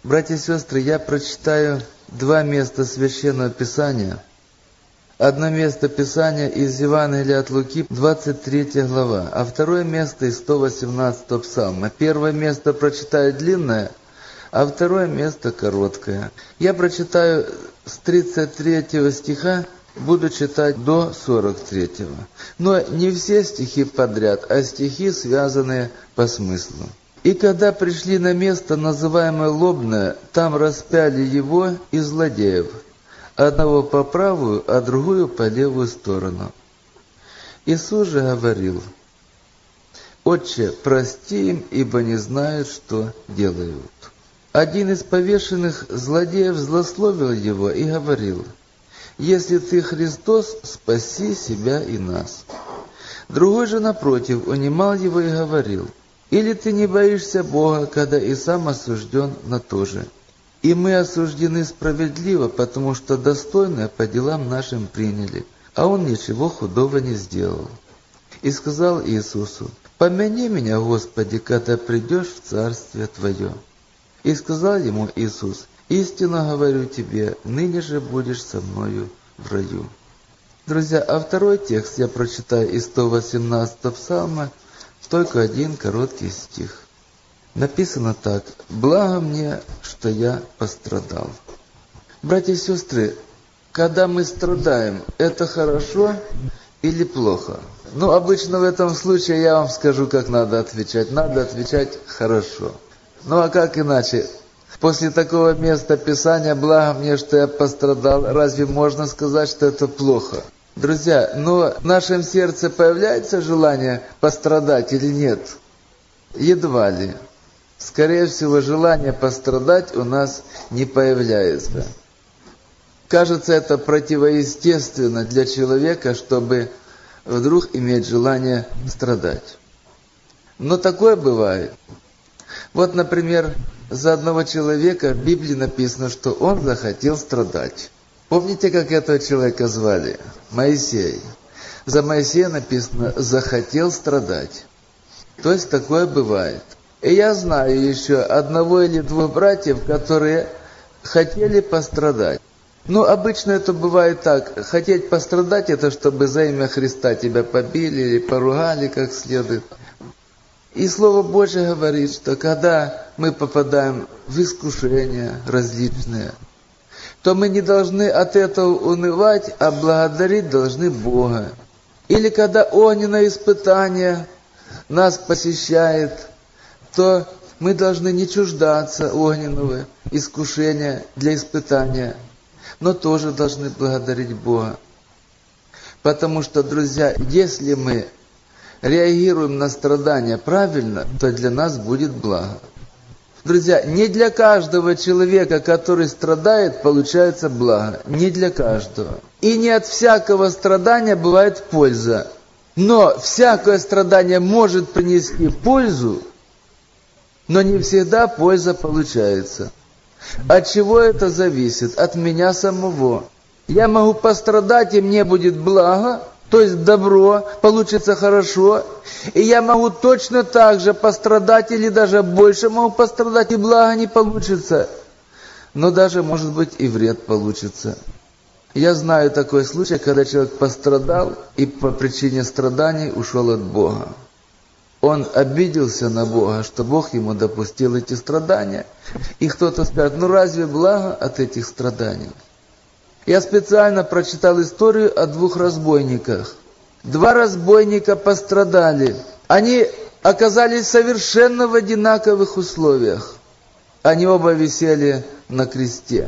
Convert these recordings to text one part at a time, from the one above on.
Братья и сестры, я прочитаю два места Священного Писания. Одно место Писания из Евангелия от Луки, 23 глава, а второе место из 118 псалма. Первое место прочитаю длинное, а второе место короткое. Я прочитаю с 33 стиха, буду читать до 43. Но не все стихи подряд, а стихи, связанные по смыслу. «И когда пришли на место, называемое Лобное, там распяли его и злодеев, одного по правую, а другую по левую сторону. Иисус же говорил: Отче, прости им, ибо не знают, что делают». Один из повешенных злодеев злословил его и говорил: «Если ты Христос, спаси себя и нас». Другой же, напротив, унимал его и говорил: «Или ты не боишься Бога, когда и сам осужден на то же? И мы осуждены справедливо, потому что достойное по делам нашим приняли, а он ничего худого не сделал». И сказал Иисусу: «Помяни меня, Господи, когда придешь в Царствие Твое». И сказал ему Иисус: «Истинно говорю тебе, ныне же будешь со мною в раю». Друзья, а второй текст я прочитаю из 118 псалма, только один короткий стих. Написано так: «Благо мне, что я пострадал». Братья и сестры, когда мы страдаем, это хорошо или плохо? Обычно в этом случае я вам скажу, как надо отвечать. Надо отвечать хорошо. А как иначе? После такого места Писания «Благо мне, что я пострадал», разве можно сказать, что это плохо? Друзья, но в нашем сердце появляется желание пострадать или нет? Едва ли. Скорее всего, желание пострадать у нас не появляется. Кажется, это противоестественно для человека, чтобы вдруг иметь желание страдать. Но такое бывает. Вот, например, за одного человека в Библии написано, что он захотел страдать. Помните, как этого человека звали? Моисей. За Моисея написано «захотел страдать». То есть такое бывает. И я знаю еще одного или двух братьев, которые хотели пострадать. Обычно это бывает так. Хотеть пострадать — это чтобы за имя Христа тебя побили или поругали как следует. И Слово Божье говорит, что когда мы попадаем в искушения различные, то мы не должны от этого унывать, а благодарить должны Бога. Или когда огненное испытание нас посещает, то мы должны не чуждаться огненного искушения для испытания, но тоже должны благодарить Бога. Потому что, друзья, если мы реагируем на страдания правильно, то для нас будет благо. Друзья, не для каждого человека, который страдает, получается благо. Не для каждого. И не от всякого страдания бывает польза. Но всякое страдание может принести пользу, но не всегда польза получается. От чего это зависит? От меня самого. Я могу пострадать, и мне будет благо, то есть добро, получится хорошо. И я могу точно так же пострадать, или даже больше могу пострадать, и благо не получится. Но даже, может быть, и вред получится. Я знаю такой случай, когда человек пострадал и по причине страданий ушел от Бога. Он обиделся на Бога, что Бог ему допустил эти страдания. И кто-то скажет: разве благо от этих страданий? Я специально прочитал историю о двух разбойниках. Два разбойника пострадали. Они оказались совершенно в одинаковых условиях. Они оба висели на кресте.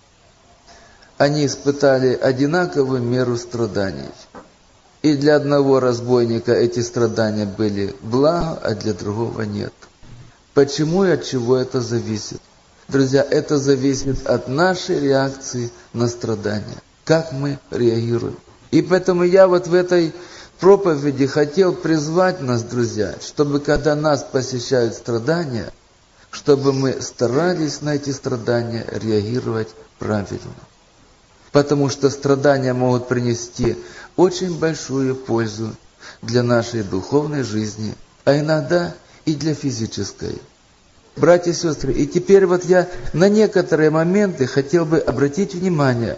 Они испытали одинаковую меру страданий. И для одного разбойника эти страдания были благо, а для другого нет. Почему и от чего это зависит? Друзья, это зависит от нашей реакции на страдания. Как мы реагируем. И поэтому я в этой проповеди хотел призвать нас, друзья, чтобы когда нас посещают страдания, чтобы мы старались на эти страдания реагировать правильно. Потому что страдания могут принести очень большую пользу для нашей духовной жизни, а иногда и для физической. Братья и сестры, и теперь вот я на некоторые моменты хотел бы обратить внимание,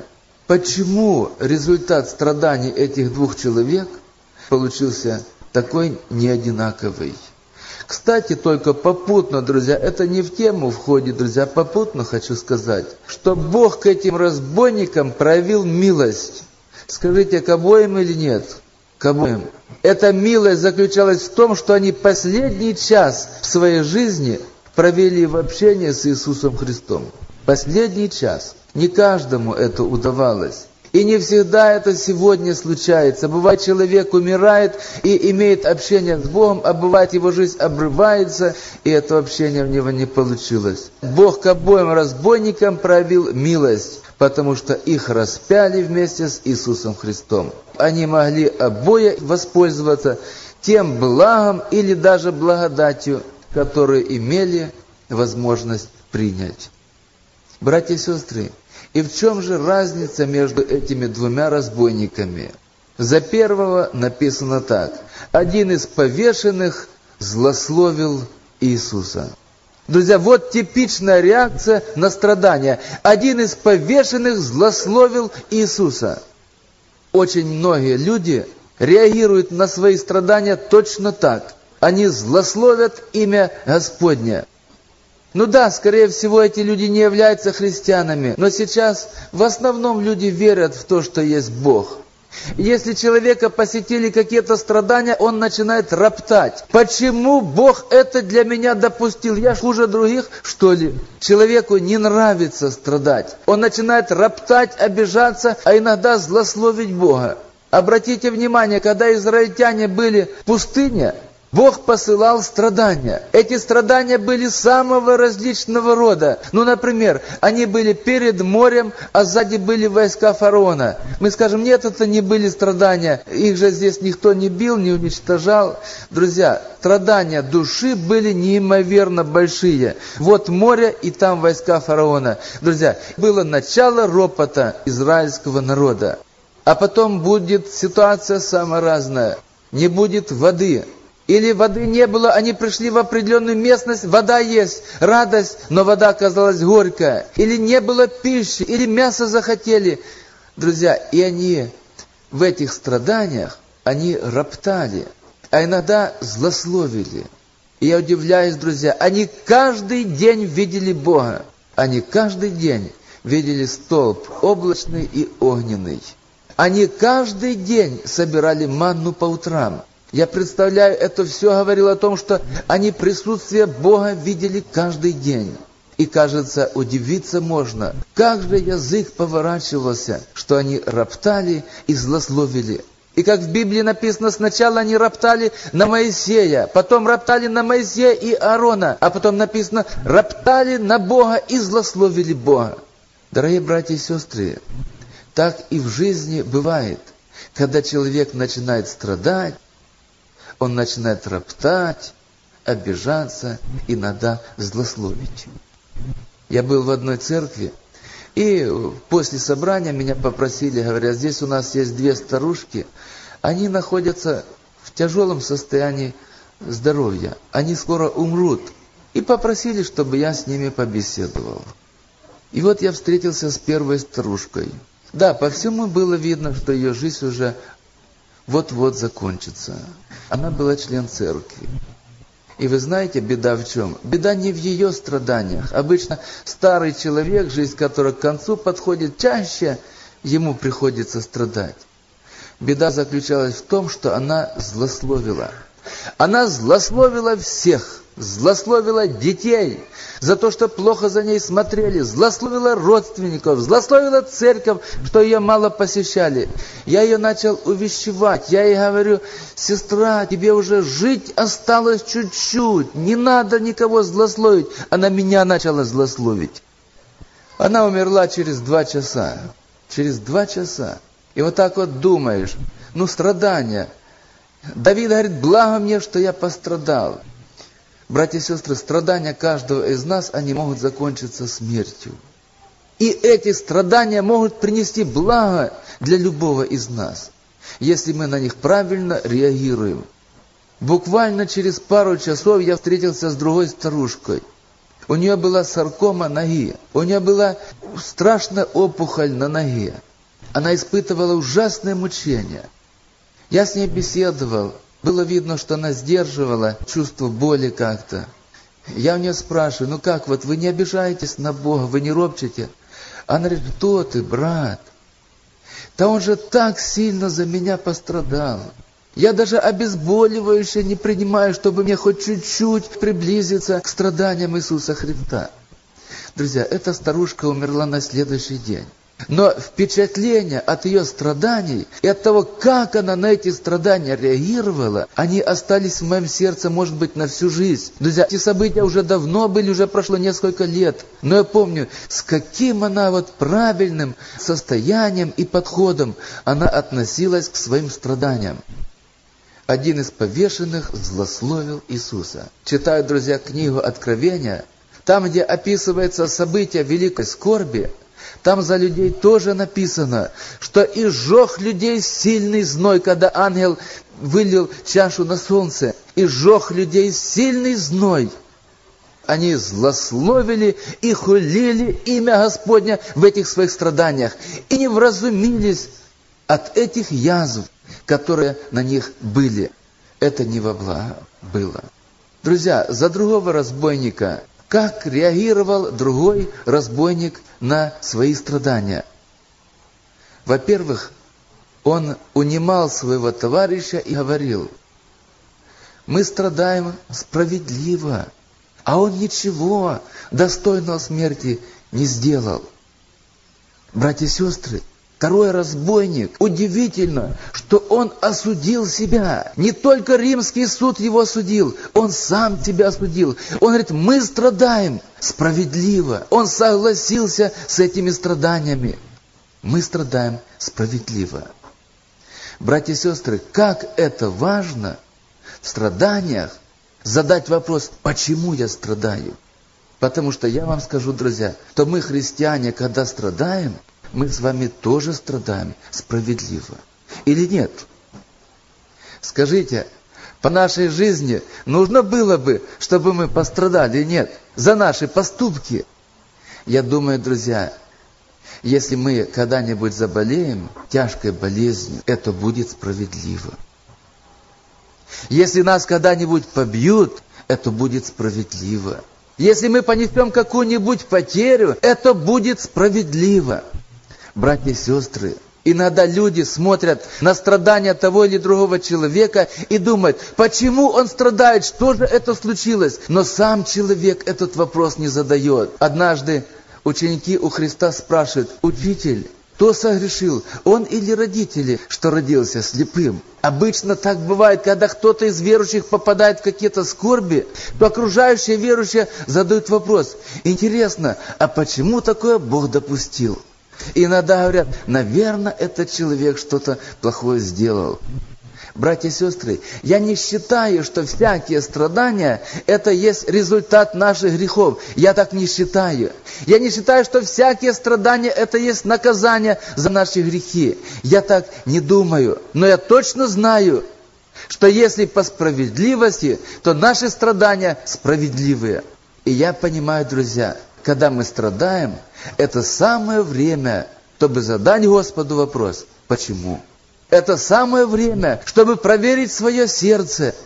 почему результат страданий этих двух человек получился такой неодинаковый. Кстати, только попутно, друзья, это не в тему входит, друзья, попутно хочу сказать, что Бог к этим разбойникам проявил милость. Скажите, к обоим или нет? К обоим. Эта милость заключалась в том, что они последний час в своей жизни провели в общении с Иисусом Христом. Последний час. Не каждому это удавалось. И не всегда это сегодня случается. Бывает, человек умирает и имеет общение с Богом, а бывает, его жизнь обрывается, и это общение в него не получилось. Бог к обоим разбойникам проявил милость, потому что их распяли вместе с Иисусом Христом. Они могли обои воспользоваться тем благом или даже благодатью, которую имели возможность принять. Братья и сестры, и в чем же разница между этими двумя разбойниками? За первого написано так: один из повешенных злословил Иисуса. Друзья, вот типичная реакция на страдания. Один из повешенных злословил Иисуса. Очень многие люди реагируют на свои страдания точно так. Они злословят имя Господне. Ну да, скорее всего, эти люди не являются христианами, но сейчас в основном люди верят в то, что есть Бог. Если человека посетили какие-то страдания, он начинает роптать. Почему Бог это для меня допустил? Я хуже других, что ли? Человеку не нравится страдать. Он начинает роптать, обижаться, а иногда злословить Бога. Обратите внимание, когда израильтяне были в пустыне, Бог посылал страдания. Эти страдания были самого различного рода. Ну, например, они были перед морем, а сзади были войска фараона. Мы скажем, нет, это не были страдания. Их же здесь никто не бил, не уничтожал. Друзья, страдания души были неимоверно большие. Вот море, и там войска фараона. Друзья, было начало ропота израильского народа. А потом будет ситуация самая разная. Не будет воды. Или воды не было, они пришли в определенную местность, вода есть, радость, но вода оказалась горькая. Или не было пищи, или мясо захотели. Друзья, и они в этих страданиях, они роптали, а иногда злословили. И я удивляюсь, друзья, они каждый день видели Бога. Они каждый день видели столб облачный и огненный. Они каждый день собирали манну по утрам. Я представляю, это все говорило о том, что они присутствие Бога видели каждый день. И, кажется, удивиться можно, как же язык поворачивался, что они роптали и злословили. И как в Библии написано, сначала они роптали на Моисея, потом роптали на Моисея и Аарона, а потом написано, роптали на Бога и злословили Бога. Дорогие братья и сестры, так и в жизни бывает, когда человек начинает страдать, он начинает роптать, обижаться, иногда злословить. Я был в одной церкви, и после собрания меня попросили, говорят, здесь у нас есть две старушки, они находятся в тяжелом состоянии здоровья, они скоро умрут, и попросили, чтобы я с ними побеседовал. И вот я встретился с первой старушкой. Да, по всему было видно, что ее жизнь уже вот-вот закончится. Она была член церкви. И вы знаете, беда в чем? Беда не в ее страданиях. Обычно старый человек, жизнь которого к концу подходит, чаще ему приходится страдать. Беда заключалась в том, что она злословила. Она злословила всех. Злословила детей за то, что плохо за ней смотрели, злословила родственников, злословила церковь, что ее мало посещали. Я ее начал увещевать, я ей говорю, сестра, тебе уже жить осталось чуть-чуть, не надо никого злословить. Она меня начала злословить. Она умерла через 2 часа. Через 2 часа. И вот так вот думаешь, страдания. Давид говорит, благо мне, что я пострадал. Братья и сестры, страдания каждого из нас, они могут закончиться смертью. И эти страдания могут принести благо для любого из нас, если мы на них правильно реагируем. Буквально через пару часов я встретился с другой старушкой. У нее была саркома ноги. У нее была страшная опухоль на ноге. Она испытывала ужасное мучение. Я с ней беседовал. Было видно, что она сдерживала чувство боли как-то. Я у нее спрашиваю, ну как, вот вы не обижаетесь на Бога, вы не ропчете? Она говорит, кто ты, брат? Да он же так сильно за меня пострадал. Я даже обезболивающее не принимаю, чтобы мне хоть чуть-чуть приблизиться к страданиям Иисуса Христа. Друзья, эта старушка умерла на следующий день. Но впечатления от ее страданий и от того, как она на эти страдания реагировала, они остались в моем сердце, может быть, на всю жизнь. Друзья, эти события уже давно были, уже прошло несколько лет. Но я помню, с каким она правильным состоянием и подходом она относилась к своим страданиям. Один из повешенных злословил Иисуса. Читаю, друзья, книгу Откровения, там, где описывается событие великой скорби, там за людей тоже написано, что и сжег людей сильный зной, когда ангел вылил чашу на солнце, и сжег людей сильный зной. Они злословили и хулили имя Господня в этих своих страданиях, и не вразумились от этих язв, которые на них были. Это не во благо было. Друзья, за другого разбойника, как реагировал другой разбойник на свои страдания? Во-первых, он унимал своего товарища и говорил, мы страдаем справедливо, а он ничего достойного смерти не сделал. Братья и сестры, второй разбойник, удивительно, что он осудил себя. Не только римский суд его осудил, он сам тебя осудил. Он говорит, мы страдаем справедливо. Он согласился с этими страданиями. Мы страдаем справедливо. Братья и сестры, как это важно в страданиях задать вопрос, почему я страдаю? Потому что я вам скажу, друзья, что мы, христиане, когда страдаем, мы с вами тоже страдаем справедливо. Или нет? Скажите, по нашей жизни нужно было бы, чтобы мы пострадали или нет? За наши поступки. Я думаю, друзья, если мы когда-нибудь заболеем тяжкой болезнью, это будет справедливо. Если нас когда-нибудь побьют, это будет справедливо. Если мы понесем какую-нибудь потерю, это будет справедливо. Братья и сестры, иногда люди смотрят на страдания того или другого человека и думают, почему он страдает, что же это случилось? Но сам человек этот вопрос не задает. Однажды ученики у Христа спрашивают, учитель, кто согрешил, он или родители, что родился слепым? Обычно так бывает, когда кто-то из верующих попадает в какие-то скорби, то окружающие верующие задают вопрос, интересно, а почему такое Бог допустил? И иногда говорят, наверное, этот человек что-то плохое сделал. Братья и сестры, я не считаю, что всякие страдания – это есть результат наших грехов. Я так не считаю. Я не считаю, что всякие страдания – это есть наказание за наши грехи. Я так не думаю. Но я точно знаю, что если по справедливости, то наши страдания справедливые. И я понимаю, друзья, когда мы страдаем, это самое время, чтобы задать Господу вопрос, почему? Это самое время, чтобы проверить свое сердце,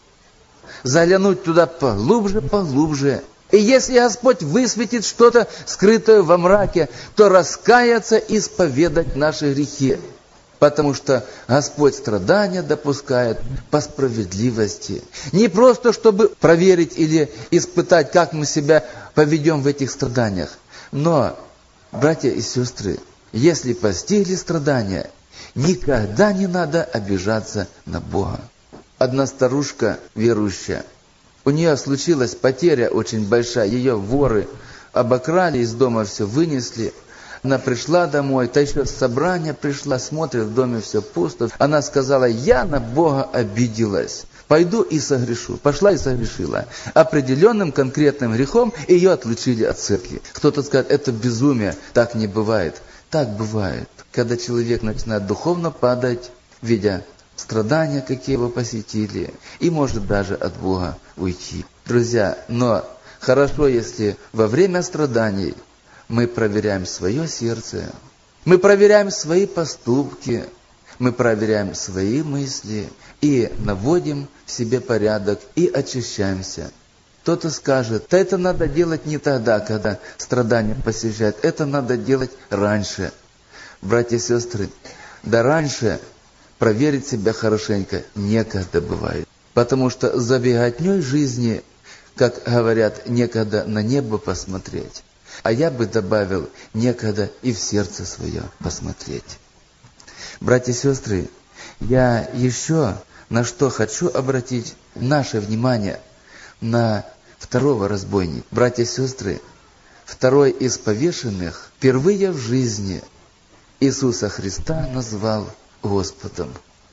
заглянуть туда поглубже. И если Господь высветит что-то скрытое во мраке, то раскаяться и исповедать наши грехи. Потому что Господь страдания допускает по справедливости. Не просто, чтобы проверить или испытать, как мы себя поведем в этих страданиях. Но, братья и сестры, если постигли страдания, никогда не надо обижаться на Бога. Одна старушка верующая, у нее случилась потеря очень большая, ее воры обокрали, из дома все вынесли. Она пришла домой, та еще с собрания пришла, смотрит, в доме все пусто. Она сказала, я на Бога обиделась, пойду и согрешу. Пошла и согрешила. Определенным конкретным грехом ее отлучили от церкви. Кто-то скажет, это безумие, так не бывает. Так бывает, когда человек начинает духовно падать, видя страдания, какие его посетили, и может даже от Бога уйти. Друзья, но Хорошо, если во время страданий мы проверяем свое сердце, мы проверяем свои поступки, мы проверяем свои мысли и наводим в себе порядок и очищаемся. Кто-то скажет, да это надо делать не тогда, когда страдания посещают, это надо делать раньше. Братья и сестры, да раньше проверить себя хорошенько некогда бывает. Потому что за беготней жизни, как говорят, некогда на небо посмотреть. А я бы добавил, некогда и в сердце свое посмотреть. Братья и сестры, я еще на что хочу обратить наше внимание, на второго разбойника. Братья и сестры, второй из повешенных впервые в жизни Иисуса Христа назвал Господом.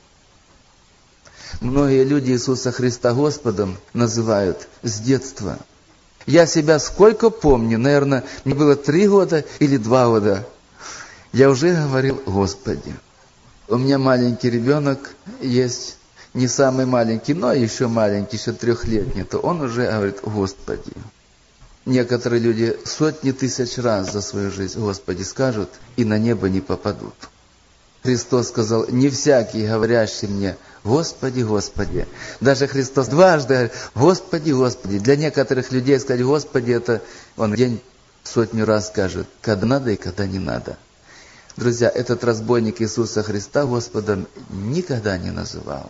Многие люди Иисуса Христа Господом называют с детства. Я себя сколько помню, наверное, мне было 3 года или 2 года, я уже говорил Господи. У меня маленький ребенок есть, не самый маленький, но еще маленький, еще 3-летний, то он уже говорит Господи. Некоторые люди сотни тысяч раз за свою жизнь Господи скажут и на небо не попадут. Христос сказал, не всякий, говорящий мне, Господи, Господи. Даже Христос дважды говорит, Господи, Господи. Для некоторых людей сказать Господи, это он в день 100 раз скажет, когда надо и когда не надо. Друзья, этот разбойник Иисуса Христа Господом никогда не называл.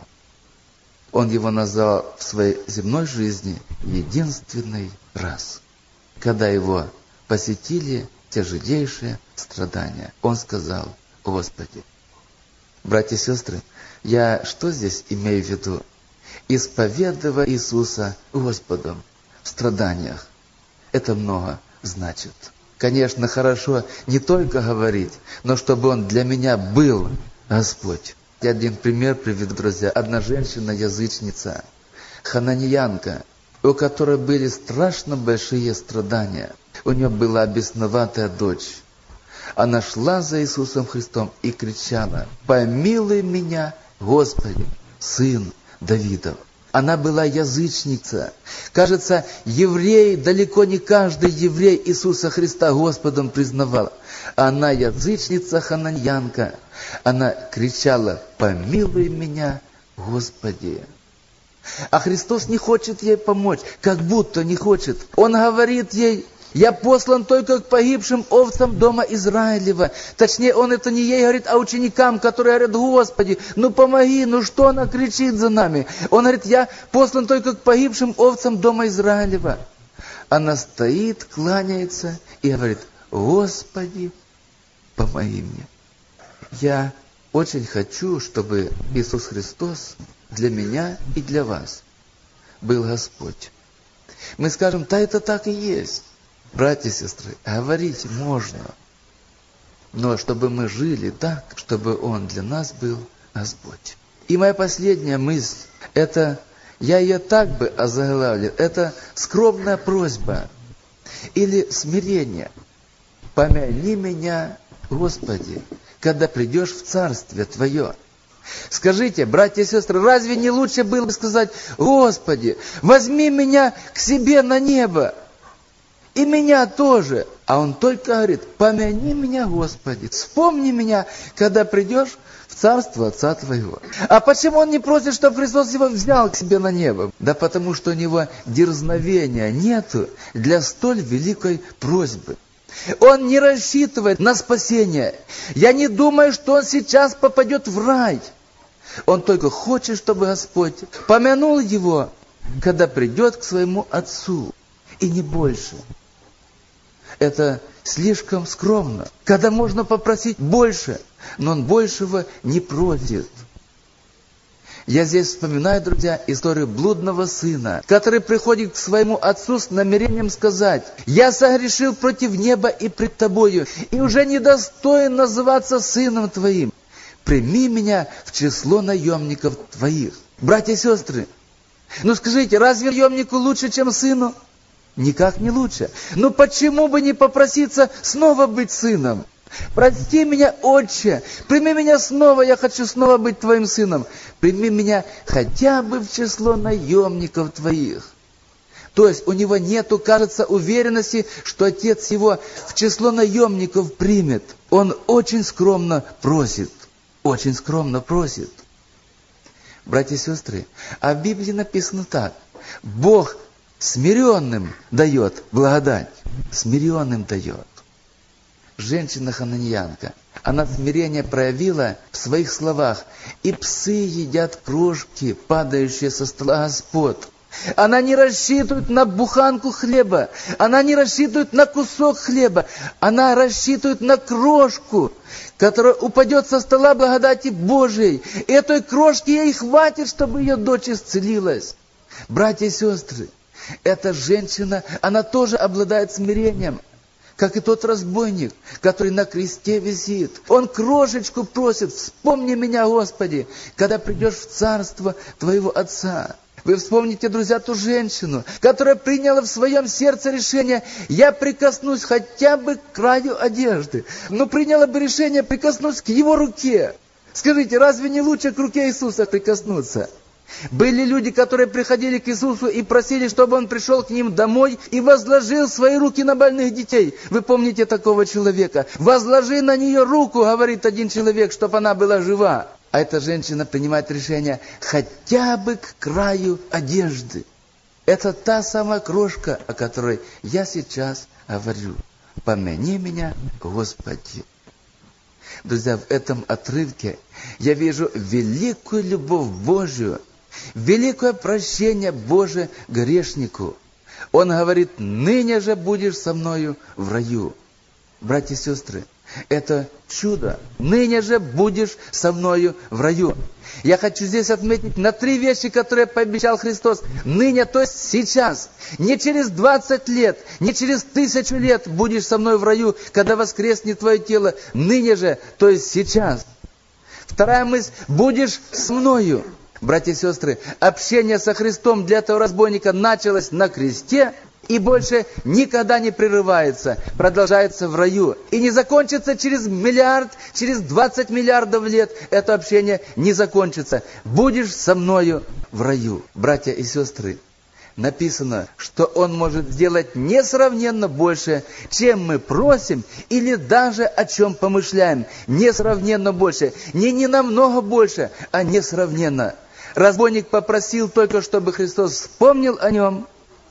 Он его назвал в своей земной жизни единственный раз, когда его посетили тяжелейшие страдания. Он сказал, Господи. Братья и сестры, я что здесь имею в виду? Исповедуя Иисуса Господом в страданиях. Это много значит. Конечно, хорошо не только говорить, но чтобы Он для меня был Господь. Я один пример приведу, друзья. Одна женщина-язычница, хананеянка, у которой были страшно большие страдания. У нее была бесноватая дочь. Она шла за Иисусом Христом и кричала, «Помилуй меня, Господи, Сын Давидов». Она была язычница. Кажется, евреи, далеко не каждый еврей Иисуса Христа Господом признавал. Она язычница, хананеянка. Она кричала, «Помилуй меня, Господи». А Христос не хочет ей помочь, как будто не хочет. Он говорит ей, «Я послан только к погибшим овцам дома Израилева». Точнее, он это не ей говорит, а ученикам, которые говорят, «Господи, ну помоги, ну что она кричит за нами?» Он говорит, «Я послан только к погибшим овцам дома Израилева». Она стоит, кланяется и говорит, «Господи, помоги мне». Я очень хочу, чтобы Иисус Христос для меня и для вас был Господь. Мы скажем, да это так и есть. Братья и сестры, говорить можно, но чтобы мы жили так, чтобы Он для нас был Господь. И моя последняя мысль, это, я ее так бы озаглавил, это скромная просьба или смирение. Помяни меня, Господи, когда придешь в Царствие Твое. Скажите, братья и сестры, разве не лучше было бы сказать, Господи, возьми меня к себе на небо? И меня тоже. А он только говорит, помяни меня, Господи, вспомни меня, когда придешь в Царство Отца Твоего. А почему он не просит, чтобы Христос его взял к себе на небо? Да потому что у него дерзновения нету для столь великой просьбы. Он не рассчитывает на спасение. Я не думаю, что он сейчас попадет в рай. Он только хочет, чтобы Господь помянул его, когда придет к своему Отцу. И не больше. Это слишком скромно. Когда можно попросить больше, но он большего не просит. Я здесь вспоминаю, друзья, историю блудного сына, который приходит к своему отцу с намерением сказать, «Я согрешил против неба и пред тобою, и уже недостоин называться сыном твоим. Прими меня в число наемников твоих». Братья и сестры, ну скажите, разве наемнику лучше, чем сыну? Никак не лучше. Ну почему бы не попроситься снова быть сыном? Прости меня, Отче, прими меня снова, я хочу снова быть твоим сыном. Прими меня хотя бы в число наемников твоих. То есть у него нету, кажется, уверенности, что отец его в число наемников примет. Он очень скромно просит. Очень скромно просит. Братья и сестры, а в Библии написано так. Бог смиренным дает благодать. Смиренным дает. Женщина-хананеянка, она смирение проявила в своих словах. И псы едят крошки, падающие со стола господ. Она не рассчитывает на буханку хлеба. Она не рассчитывает на кусок хлеба. Она рассчитывает на крошку, которая упадет со стола благодати Божией. И этой крошки ей хватит, чтобы ее дочь исцелилась. Братья и сестры, эта женщина, она тоже обладает смирением, как и тот разбойник, который на кресте висит. Он крошечку просит: вспомни меня, Господи, когда придешь в царство Твоего Отца. Вы вспомните, друзья, ту женщину, которая приняла в своем сердце решение: я прикоснусь хотя бы к краю одежды. Но приняла бы решение прикоснуться к его руке. Скажите, разве не лучше к руке Иисуса прикоснуться? Были люди, которые приходили к Иисусу и просили, чтобы Он пришел к ним домой и возложил свои руки на больных детей. Вы помните такого человека? «Возложи на нее руку», говорит один человек, чтобы она была жива. А эта женщина принимает решение хотя бы к краю одежды. Это та самая крошка, о которой я сейчас говорю. «Помяни меня, Господи». Друзья, в этом отрывке я вижу великую любовь Божию, великое прощение Божие грешнику. Он говорит: ныне же будешь со мною в раю. Братья и сестры, это чудо. Ныне же будешь со мною в раю. Я хочу здесь отметить на 3 вещи, которые пообещал Христос. Ныне, то есть сейчас. Не через 20 лет, не через 1000 лет будешь со мной в раю, когда воскреснет твое тело. Ныне же, то есть сейчас. Вторая мысль: будешь со мною. Братья и сестры, общение со Христом для этого разбойника началось на кресте и больше никогда не прерывается, продолжается в раю. И не закончится через миллиард, через 20 миллиардов лет это общение не закончится. Будешь со мною в раю. Братья и сестры, написано, что Он может сделать несравненно больше, чем мы просим или даже о чем помышляем. Несравненно больше. Не намного больше, а несравненно. Разбойник попросил только, чтобы Христос вспомнил о нем,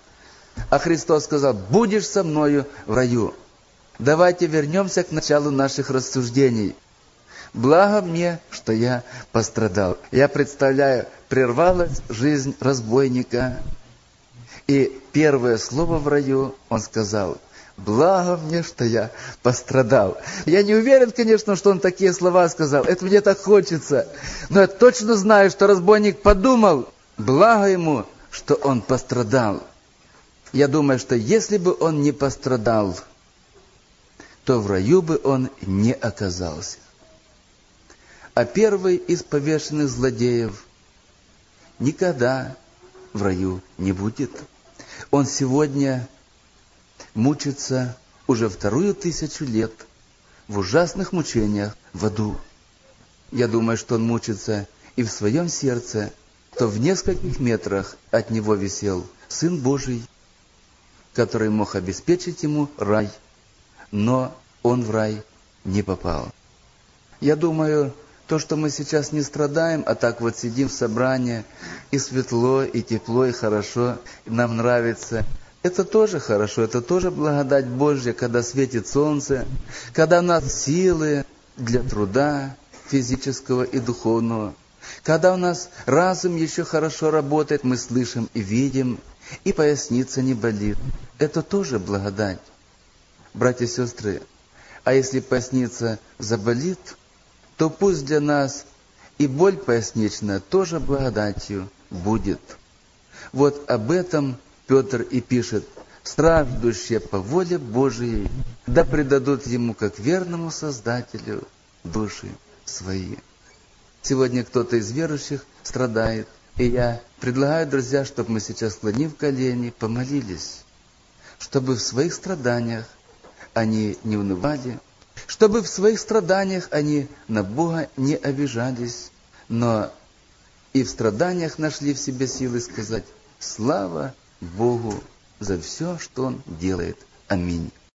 а Христос сказал: будешь со мною в раю. Давайте вернемся к началу наших рассуждений. Благо мне, что я пострадал. Я представляю, прервалась жизнь разбойника. И первое слово в раю он сказал: благо мне, что я пострадал. Я не уверен, конечно, что он такие слова сказал. Это мне так хочется. Но я точно знаю, что разбойник подумал: благо ему, что он пострадал. Я думаю, что если бы он не пострадал, то в раю бы он не оказался. А первый из повешенных злодеев никогда в раю не будет. Он сегодня мучится уже 2000 лет в ужасных мучениях в аду. Я думаю, что он мучится и в своем сердце, то в нескольких метрах от него висел Сын Божий, который мог обеспечить ему рай, но он в рай не попал. Я думаю, то, что мы сейчас не страдаем, а так вот сидим в собрании, и светло, и тепло, и хорошо, и нам нравится, это тоже хорошо, это тоже благодать Божья, когда светит солнце, когда у нас силы для труда физического и духовного, когда у нас разум еще хорошо работает, мы слышим и видим, и поясница не болит. Это тоже благодать. Братья и сестры, а если поясница заболит, то пусть для нас и боль поясничная тоже благодатью будет. Вот об этом Петр и пишет: страждущие по воле Божией, да предадут Ему, как верному Создателю, души свои. Сегодня кто-то из верующих страдает, и я предлагаю, друзья, чтобы мы сейчас, склонив колени, помолились, чтобы в своих страданиях они не унывали, чтобы в своих страданиях они на Бога не обижались, но и в страданиях нашли в себе силы сказать: слава Богу за все, что Он делает. Аминь.